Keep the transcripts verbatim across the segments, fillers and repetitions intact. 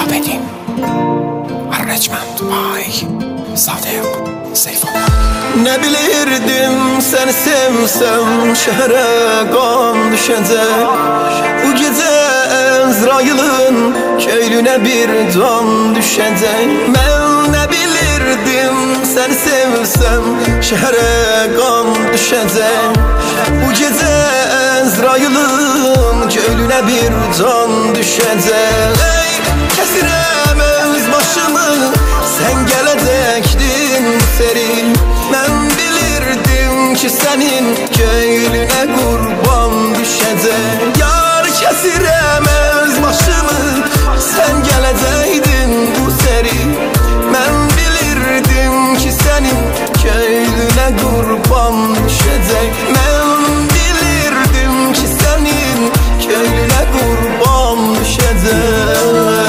Abedin Arracmand Bay Sadiq Seyfullah. Ne bilirdim seni sevsem şehre kan düşecek. Bu gece Ezrail'in köylüne bir can düşecek. Ben ne bilirdim seni sevsem şehre kan düşecek. Bu gece Ezrail'in köylüne bir can düşecek. Ey kesirem öz başımı sen gelecektin seri. Ben bilirdim ki senin köylüne kurban düşecek. Yar kesiremez başımı sen gelecektin bu seri. Ben bilirdim ki senin köylüne kurban düşecek. Ben bilirdim ki senin köylüne kurban düşecek.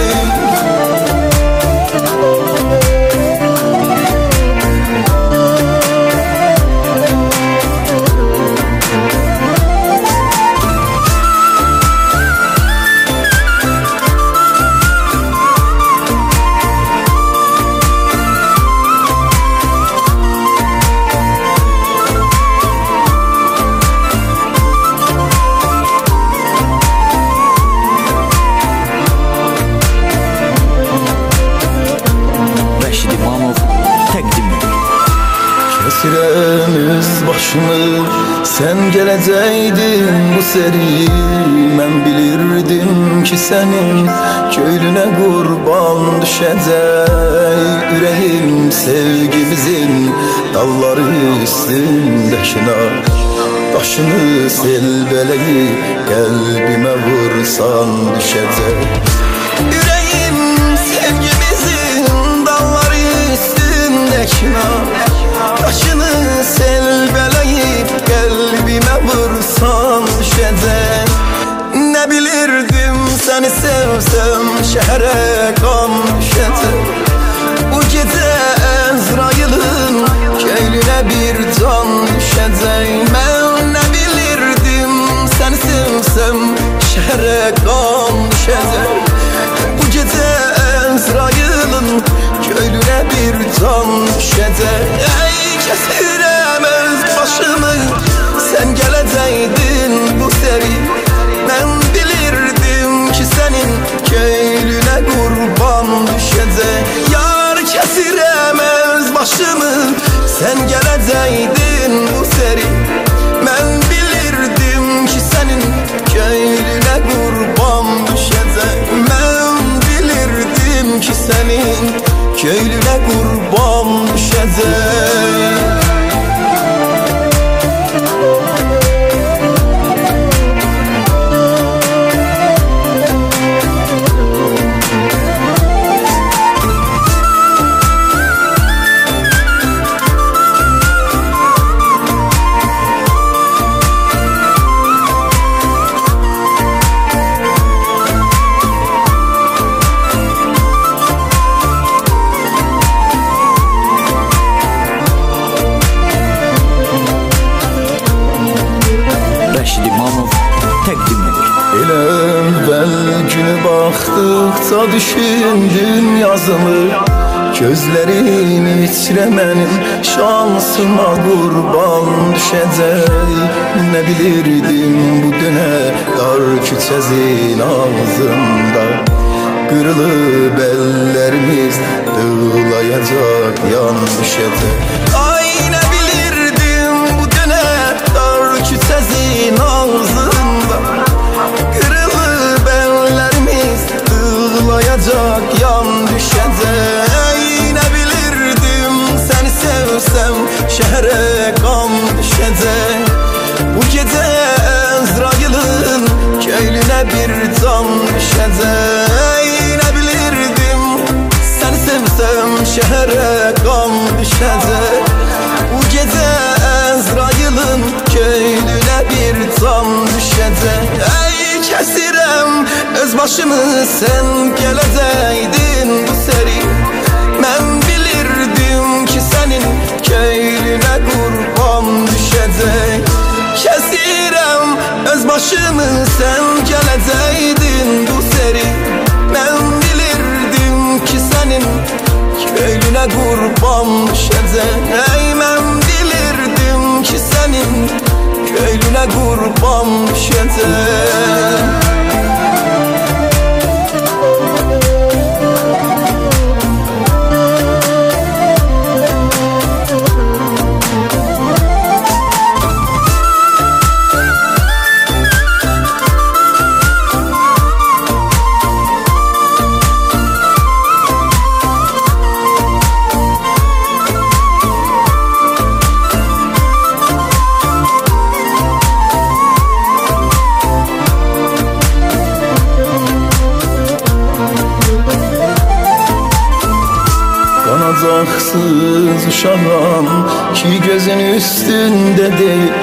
Kesiremiz başımı sen geleceydin bu seri. Ben bilirdim ki senin köylüne kurban düşecek. Yüreğim sevgimizin dalları üstünde şınar. Taşını selbeleyip kalbime vursan düşecek. Yüreğim sevgimizin dalları üstünde şınar. Taşını selbeleyip kalbime vursan düşecek. Ne bilirdim seni sevsem şehre kan düşecek. Bu gece Ezrail'in köylüne bir can düşecek. Ben ne bilirdim seni sevsem şehre kan düşecek. Bu gece Ezrail'in köylüne bir can düşecek. Kesiremez başımı sen geleceydin bu seri. Ben bilirdim ki senin köylüne kurban düşecek. Yar kesiremez başımı sen geleceydin bu seri. Ben bilirdim ki senin köylüne kurban düşecek. Ben bilirdim ki senin köylüne kurban düşecek. Baktıkça düşündüm yazımı. Gözlerim içremenin şansıma kurban düşecek. Ne bilirdim bu döne dar küçezin ağzında. Kırılıp ellerimiz dağılayacak yan düşecek. Ay ne bilirdim bu döne dar küçezin ağzında. Kırılıp ellerimiz dağılayacak yan düşecek. Ne bilirdim seni sevsem şehre kan düşecek. Bu gece Ezrail'in köylüne bir can düşecek. Ne bilirdim seni sevsem şehre kan düşecek. Bu gece Ezrail'in köylüne bir can düşecek. Ey kesirem öz başımı sen geleceydin bu seri. Ben bilirdim ki senin köylüne kurban düşecek. Kesirem öz başımı sen geleceydin bu seri. Ben bilirdim qurban düşəcək. Ey mən bilirdim ki sənin köylünə qurban düşəcək. Qanacaksız uşağım ki gözün üstünde değil,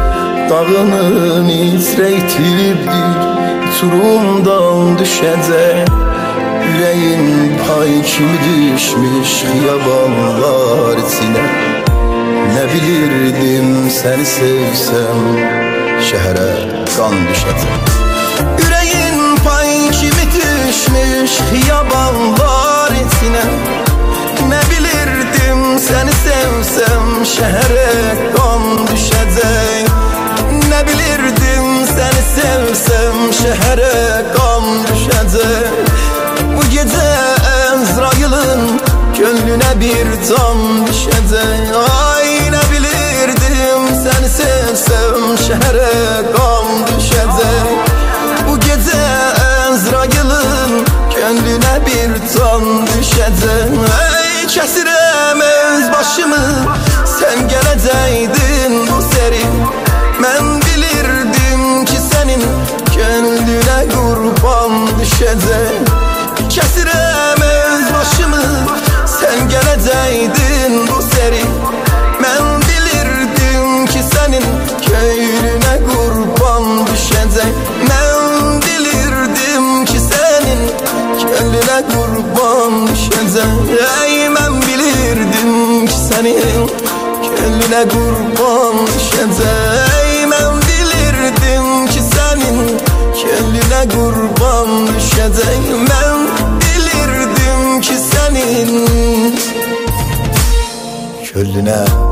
dağını titreytibdir, uçurumdan düşecek. Yüreğin pay kimi düşmüş xiyabanlar içine. Ne bilirdim seni sevsem şehre kan düşecek. Yüreğin pay kimi düşmüş xiyabanlar içine. Ne bilirdim seni sevsem şehre kan düşecek. Ne bilirdim seni sevsem şehre kan düşecek. Bu gece Ezrail'in gönlüne bir tam düşecek. Ay ne bilirdim seni sevsem şehre kan düşecek. Bu gece Ezrail'in gönlüne bir tam düşecek. Kəsirəm öz başımı, sən gələcəydin bu seri. Mən bilirdim ki sənin gönlünə qurban düşəcək. Kəsirəm öz başımı, sən gələcəydin bu seri. Mən bilirdim ki sənin köylünə qurban düşəcək. Mən bilirdim ki sənin gönlünə qurban düşəcək. Ey mən bilirdim ki sənin gönlünə qurban düşəcək. Mən bilirdim ki sənin gönlünə qurban düşəcək. Mən bilirdim ki sənin gönlünə